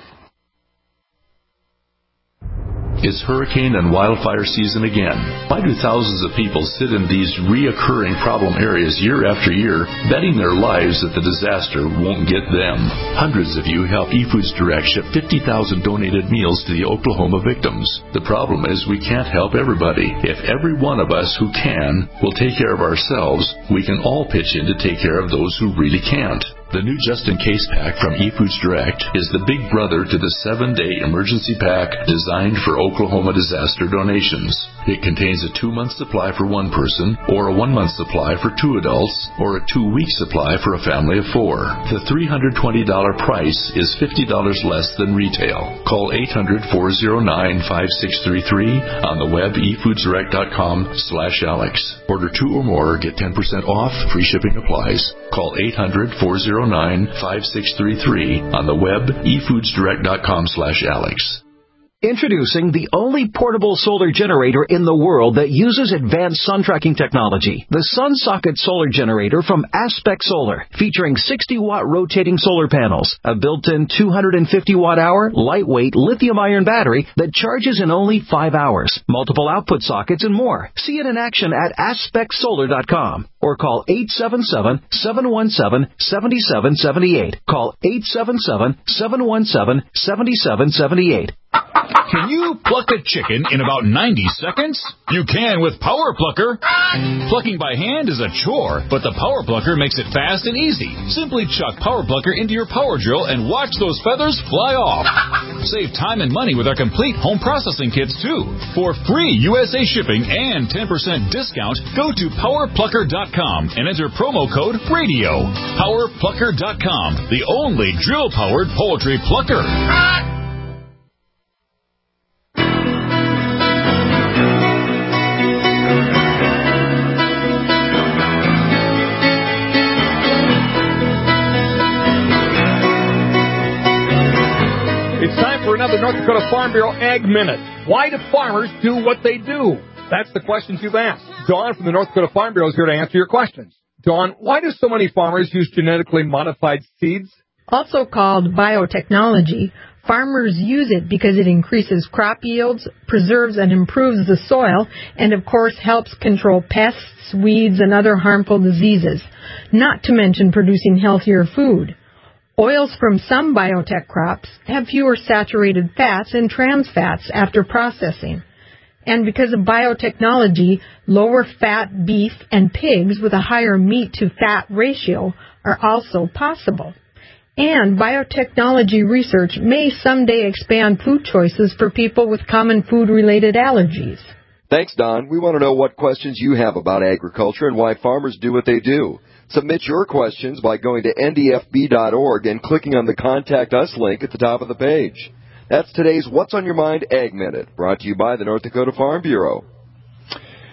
It's hurricane and wildfire season again. Why do thousands of people sit in these reoccurring problem areas year after year, betting their lives that the disaster won't get them? Hundreds of you help eFoods Direct ship fifty thousand donated meals to the Oklahoma victims. The problem is we can't help everybody. If every one of us who can will take care of ourselves, we can all pitch in to take care of those who really can't. The new just-in-case pack from eFoods Direct is the big brother to the seven-day emergency pack designed for Oklahoma disaster donations. It contains a two-month supply for one person, or a one-month supply for two adults, or a two-week supply for a family of four. The three hundred twenty dollars price is fifty dollars less than retail. Call eight hundred, four oh nine, five six three three on the web e foods direct dot com slash Alex. Order two or more, get ten percent off, free shipping applies. Call eight hundred, four oh nine, five six three three on the web e foods direct dot com slash Alex. Introducing the only portable solar generator in the world that uses advanced sun tracking technology. The SunSocket Solar Generator from Aspect Solar, featuring sixty watt rotating solar panels, a built-in two hundred fifty watt hour, lightweight lithium-ion battery that charges in only five hours, multiple output sockets, and more. See it in action at aspect solar dot com or call eight seven seven, seven one seven, seven seven seven eight. Call eight seven seven, seven one seven, seven seven seven eight. Can you pluck a chicken in about ninety seconds? You can with Power Plucker. Plucking by hand is a chore, but the Power Plucker makes it fast and easy. Simply chuck Power Plucker into your power drill and watch those feathers fly off. Save time and money with our complete home processing kits, too. For free U S A shipping and ten percent discount, go to power plucker dot com and enter promo code RADIO. power plucker dot com, the only drill-powered poultry plucker. It's time for another North Dakota Farm Bureau Ag Minute. Why do farmers do what they do? That's the questions you've asked. Dawn from the North Dakota Farm Bureau is here to answer your questions. Dawn, why do so many farmers use genetically modified seeds? Also called biotechnology, farmers use it because it increases crop yields, preserves and improves the soil, and of course helps control pests, weeds, and other harmful diseases, not to mention producing healthier food. Oils from some biotech crops have fewer saturated fats and trans fats after processing. And because of biotechnology, lower fat beef and pigs with a higher meat-to-fat ratio are also possible. And biotechnology research may someday expand food choices for people with common food-related allergies. Thanks, Don. We want to know what questions you have about agriculture and why farmers do what they do. Submit your questions by going to N D F B dot org and clicking on the Contact Us link at the top of the page. That's today's What's on Your Mind Ag Minute, brought to you by the North Dakota Farm Bureau.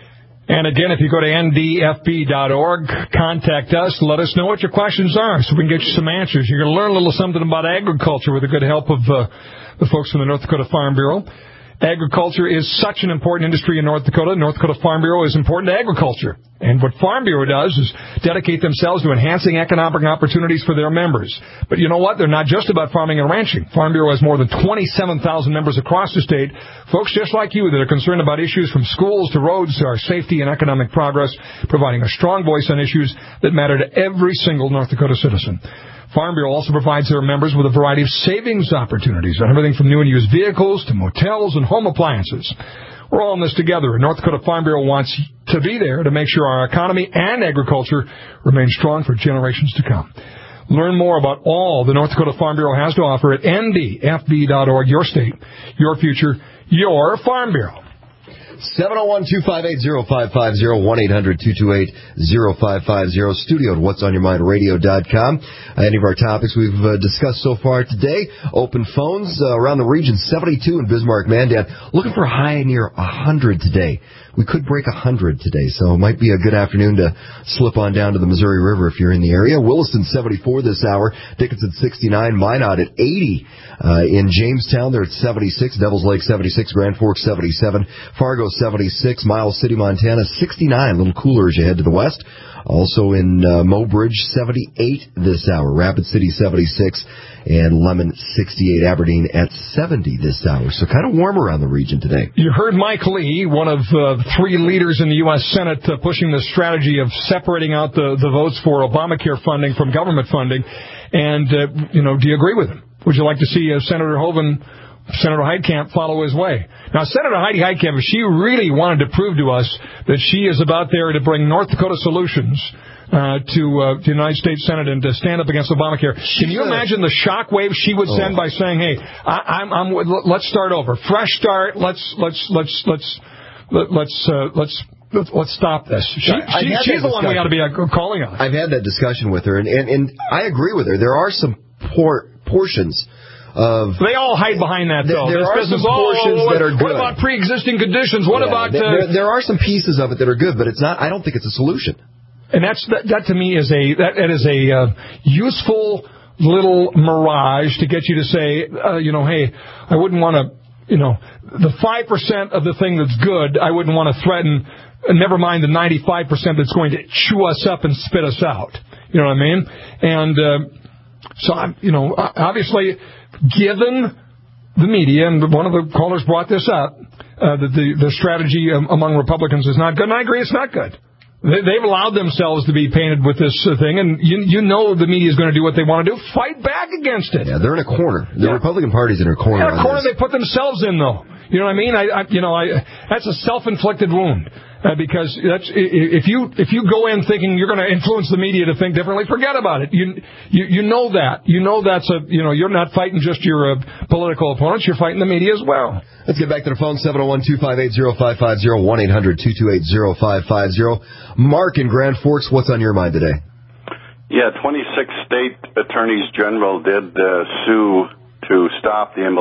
And again, if you go to N D F B dot org, contact us, let us know what your questions are so we can get you some answers. You're going to learn a little something about agriculture with the good help of uh, the folks from the North Dakota Farm Bureau. Agriculture is such an important industry in North Dakota. North Dakota Farm Bureau is important to agriculture. And what Farm Bureau does is dedicate themselves to enhancing economic opportunities for their members. But you know what? They're not just about farming and ranching. Farm Bureau has more than twenty-seven thousand members across the state, folks just like you that are concerned about issues from schools to roads to our safety and economic progress, providing a strong voice on issues that matter to every single North Dakota citizen. Farm Bureau also provides their members with a variety of savings opportunities on everything from new and used vehicles to motels and home appliances. We're all in this together, and North Dakota Farm Bureau wants to be there to make sure our economy and agriculture remain strong for generations to come. Learn more about all the North Dakota Farm Bureau has to offer at N D F B dot org. Your state, your future, your Farm Bureau. seven oh one, two five eight, oh five five oh, one eight hundred, two two eight, oh five five oh, studio at whats on your mind radio dot com. Uh, any of our topics we've uh, discussed so far today. Open phones uh, around the region, seventy-two in Bismarck, Mandan. Looking for a high near one hundred today. We could break one hundred today, so it might be a good afternoon to slip on down to the Missouri River if you're in the area. Williston, seventy-four this hour. Dickinson, sixty-nine. Minot at eighty. Uh, in Jamestown, they're at seventy-six. Devils Lake, seventy-six. Grand Forks, seventy-seven. Fargo, seventy-six. Miles City, Montana, sixty-nine. A little cooler as you head to the west. Also in uh, Mobridge, seventy-eight this hour. Rapid City, seventy-six. And Lemon, sixty-eight. Aberdeen at seventy this hour. So kind of warm around the region today. You heard Mike Lee, one of uh, three leaders in the U S Senate, uh, pushing the strategy of separating out the, the votes for Obamacare funding from government funding. And, uh, you know, do you agree with him? Would you like to see uh, Senator Hoeven, Senator Heitkamp follow his way? Now, Senator Heidi Heitkamp, if she really wanted to prove to us that she is about there to bring North Dakota solutions uh, to uh, the United States Senate and to stand up against Obamacare, can you imagine the shockwave she would send by saying, "Hey, I, I'm, I'm, let's start over, fresh start. Let's let's let's let's let, let's uh, let's." Let's stop this. She, she, she's the one we ought to be calling on. I've had that discussion with her, and, and, and I agree with her. There are some poor portions of... They all hide behind that, though. There, there are some portions oh, that are good. What about pre-existing conditions? What yeah, about... Uh, there, there are some pieces of it that are good, but it's not. I don't think it's a solution. And that's that, that to me is a that, that is a uh, useful little mirage to get you to say, uh, you know, hey, I wouldn't want to, you know, the five percent of the thing that's good, I wouldn't want to threaten... Never mind the ninety-five percent that's going to chew us up and spit us out. You know what I mean? And uh, so, I'm, you know, obviously, given the media, and one of the callers brought this up, uh, that the, the strategy among Republicans is not good, and I agree it's not good. They, they've allowed themselves to be painted with this uh, thing, and you, you know the media is going to do what they want to do. Fight back against it. Yeah, they're in a corner. The yeah. Republican Party's in a corner. In a corner they put themselves in, though. You know what I mean? I, I you know, I that's a self-inflicted wound. Uh, because that's if you if you go in thinking you're going to influence the media to think differently, forget about it. You you you know that you know that's a you know you're not fighting just your uh, political opponents. You're fighting the media as well. Let's get back to the phone. seven oh one, two five eight, oh five five oh, one eight hundred, two two eight, oh five five oh. Mark in Grand Forks, what's on your mind today? Yeah, twenty-six state attorneys general did uh, sue to stop the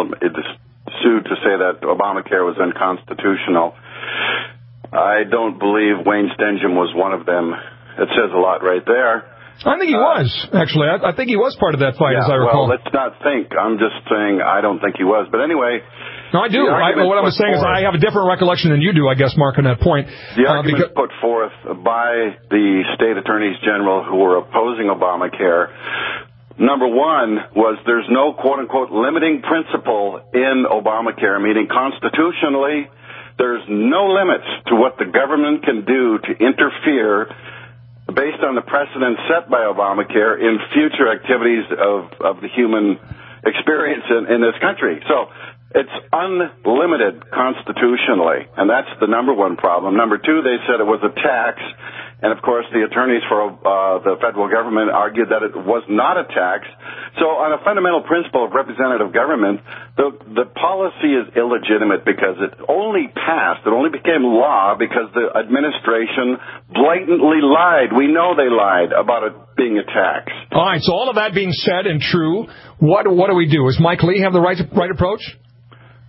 sue to say that Obamacare was unconstitutional. I don't believe Wayne Stengham was one of them. It says a lot right there. I think he uh, was, actually. I, I think he was part of that fight, yeah, as I recall. Well, let's not think. I'm just saying I don't think he was. But anyway... No, I do. I, what I was saying forth, is I have a different recollection than you do, I guess, Mark, on that point. The argument uh, because, put forth by the state attorneys general who were opposing Obamacare, number one, was there's no quote-unquote limiting principle in Obamacare, meaning constitutionally... There's no limits to what the government can do to interfere based on the precedent set by Obamacare in future activities of, of the human experience in, in this country. So it's unlimited constitutionally, and that's the number one problem. Number two, they said it was a tax, and of course the attorneys for uh, the federal government argued that it was not a tax. So on a fundamental principle of representative government, the, the policy is illegitimate because it only passed, it only became law because the administration blatantly lied. We know they lied about it being a tax. All right, so all of that being said and true, what what do we do? Does Mike Lee have the right right approach?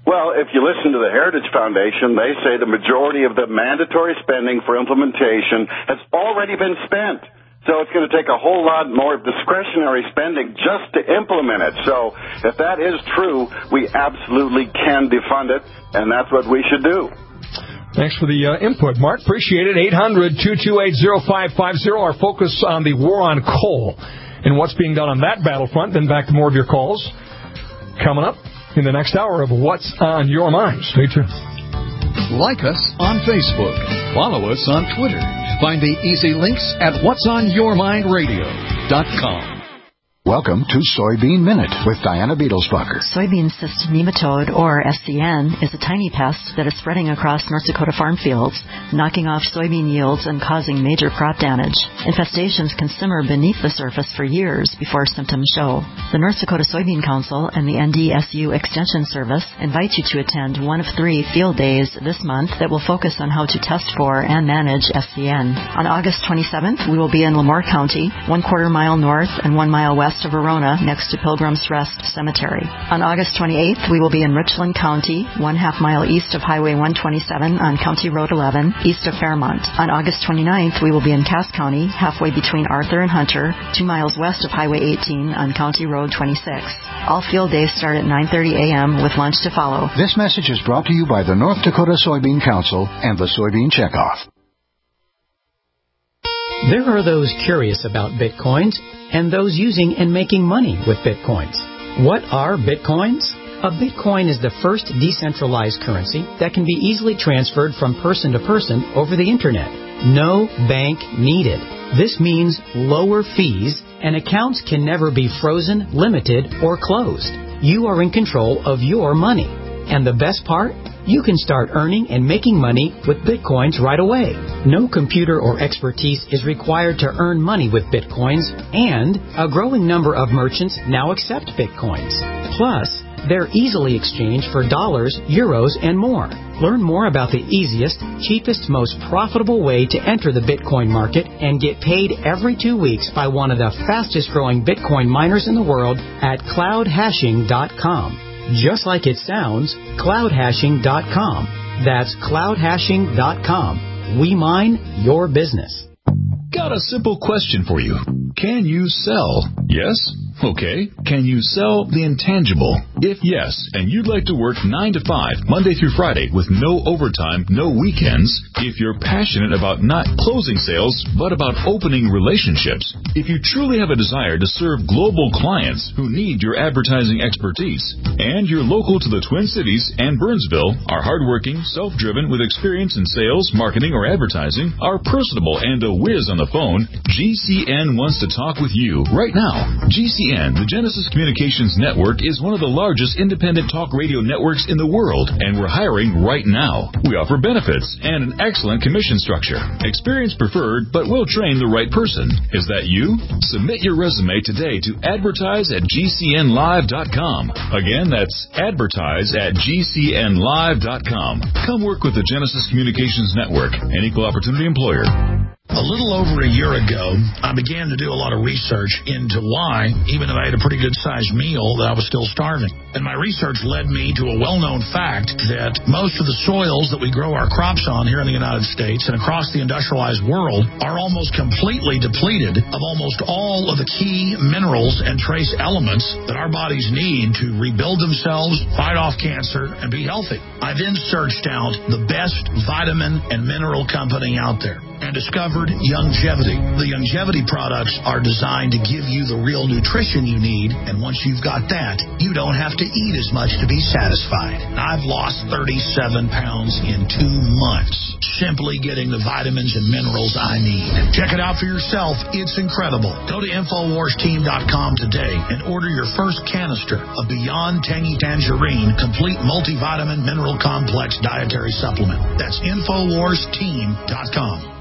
Well, if you listen to the Heritage Foundation, they say the majority of the mandatory spending for implementation has already been spent. So it's going to take a whole lot more discretionary spending just to implement it. So if that is true, we absolutely can defund it, and that's what we should do. Thanks for the uh, input, Mark. Appreciate it. eight hundred, two two eight, oh five five oh. Our focus on the war on coal and what's being done on that battlefront. Then back to more of your calls coming up in the next hour of What's on Your Mind. Stay tuned. Like us on Facebook. Follow us on Twitter. Find the easy links at whats on your mind radio dot com. Welcome to Soybean Minute with Diana Beetlesbucker. Soybean cyst nematode, or S C N, is a tiny pest that is spreading across North Dakota farm fields, knocking off soybean yields and causing major crop damage. Infestations can simmer beneath the surface for years before symptoms show. The North Dakota Soybean Council and the N D S U Extension Service invite you to attend one of three field days this month that will focus on how to test for and manage S C N. On August twenty-seventh, we will be in Lemoore County, one quarter mile north and one mile west of Verona, next to Pilgrim's Rest Cemetery. On August twenty-eighth, we will be in Richland County, one half mile east of Highway one twenty-seven on County Road eleven, east of Fairmont. On August twenty-ninth, we will be in Cass County, halfway between Arthur and Hunter, two miles west of Highway eighteen on County Road twenty-six. All field days start at nine thirty a.m. with lunch to follow. This message is brought to you by the North Dakota Soybean Council and the Soybean Checkoff. There are those curious about Bitcoins and those using and making money with Bitcoins. What are Bitcoins? A Bitcoin is the first decentralized currency that can be easily transferred from person to person over the Internet. No bank needed. This means lower fees, and accounts can never be frozen, limited, or closed. You are in control of your money. And the best part? You can start earning and making money with Bitcoins right away. No computer or expertise is required to earn money with Bitcoins, and a growing number of merchants now accept Bitcoins. Plus, they're easily exchanged for dollars, euros, and more. Learn more about the easiest, cheapest, most profitable way to enter the Bitcoin market and get paid every two weeks by one of the fastest growing Bitcoin miners in the world at cloud hashing dot com. Just like it sounds, cloud hashing dot com. That's cloud hashing dot com. We mine your business. Got a simple question for you. Can you sell? Yes? Okay. Can you sell the intangible? If yes, and you'd like to work nine to five, Monday through Friday, with no overtime, no weekends, if you're passionate about not closing sales, but about opening relationships, if you truly have a desire to serve global clients who need your advertising expertise, and you're local to the Twin Cities and Burnsville, are hardworking, self-driven, with experience in sales, marketing, or advertising, are personable, and a whiz on the phone, G C N wants to talk with you right now. G C N, the Genesis Communications Network, is one of the largest independent talk radio networks in the world, and we're hiring right now. We offer benefits and an excellent commission structure. Experience preferred, but we'll train the right person. Is that you? Submit your resume today to advertise at G C N live dot com. Again, that's advertise at G C N live dot com. Come work with the Genesis Communications Network, an equal opportunity employer. A little over a year ago, I began to do a lot of research into why, even if I had a pretty good-sized meal, that I was still starving. And my research led me to a well-known fact that most of the soils that we grow our crops on here in the United States and across the industrialized world are almost completely depleted of almost all of the key minerals and trace elements that our bodies need to rebuild themselves, fight off cancer, and be healthy. I then searched out the best vitamin and mineral company out there and discovered Youngevity. The Youngevity products are designed to give you the real nutrition you need, and once you've got that, you don't have to eat as much to be satisfied. I've lost thirty-seven pounds in two months, simply getting the vitamins and minerals I need. Check it out for yourself. It's incredible. Go to Infowars Team dot com today and order your first canister of Beyond Tangy Tangerine Complete Multivitamin Mineral Complex Dietary Supplement. That's Infowars Team dot com.